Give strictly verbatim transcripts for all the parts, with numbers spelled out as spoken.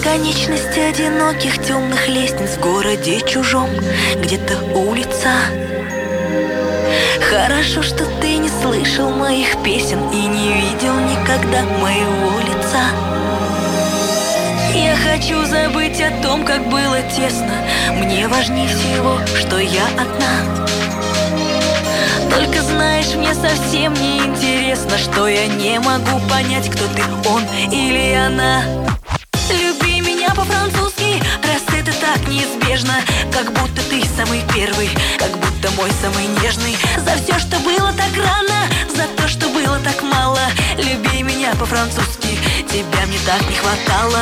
Бесконечность одиноких темных лестниц в городе чужом, где-то улица. Хорошо, что ты не слышал моих песен и не видел никогда моего лица. Я хочу забыть о том, как было тесно. Мне важнее всего, что я одна. Только знаешь, мне совсем не интересно, что я не могу понять, кто ты, он или она. Люби меня по-французски, раз это так неизбежно. Как будто ты самый первый, как будто мой самый нежный. За все, что было так рано, за то, что было так мало. Люби меня по-французски, тебя мне так не хватало.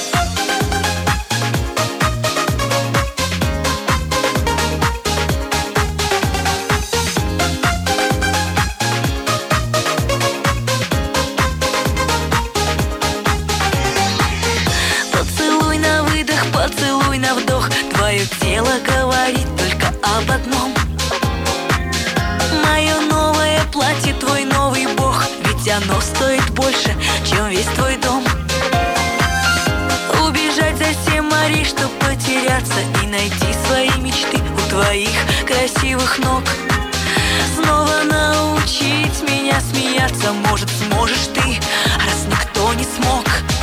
Поцелуй на вдох, твое тело говорит только об одном. Мое новое платье, твой новый бог, ведь оно стоит больше, чем весь твой дом. Убежать за семь морей, чтоб потеряться и найти свои мечты у твоих красивых ног. Снова научить меня смеяться, может, сможешь ты, раз никто не смог.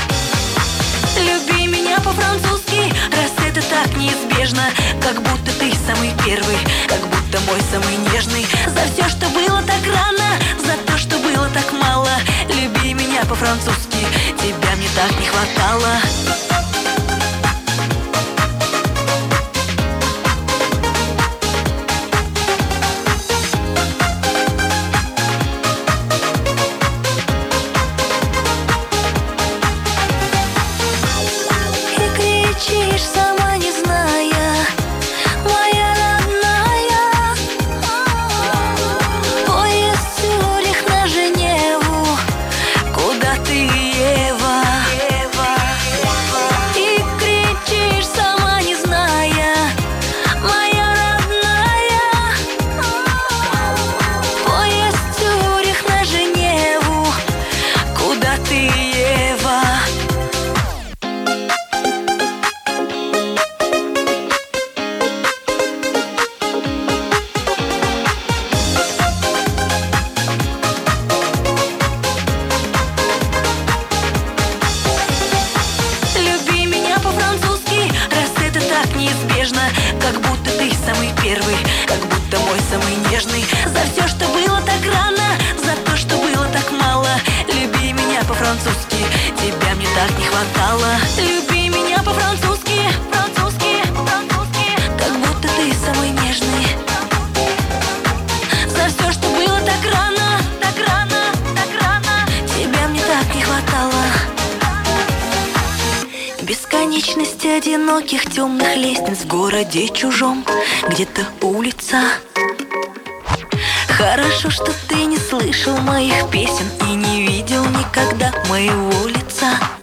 Люби меня по-французски, раз это так неизбежно. Как будто ты самый первый, как будто мой самый нежный. За все, что было так рано, за то, что было так мало. Люби меня по-французски, тебя мне так не хватало. Кричишь, сама не зная, моя родная. Поезд Цюрих на Женеву, куда ты, Ева? И кричишь, сама не зная, моя родная. Поезд Цюрих на Женеву, куда ты, Ева? Неизбежно, как будто ты самый первый, как будто мой самый нежный. За все, что было так рано, за то, что было так мало. Люби меня по-французски, тебя мне так не хватало. Люби меня по-французски, французски, французски, как будто ты самый нежный. За все, что было так рано, так рано, так рано, тебя мне так не хватало. Бесконечность одиноких темных лестниц в городе чужом, где-то улица. Хорошо, что ты не слышал моих песен и не видел никогда моего лица.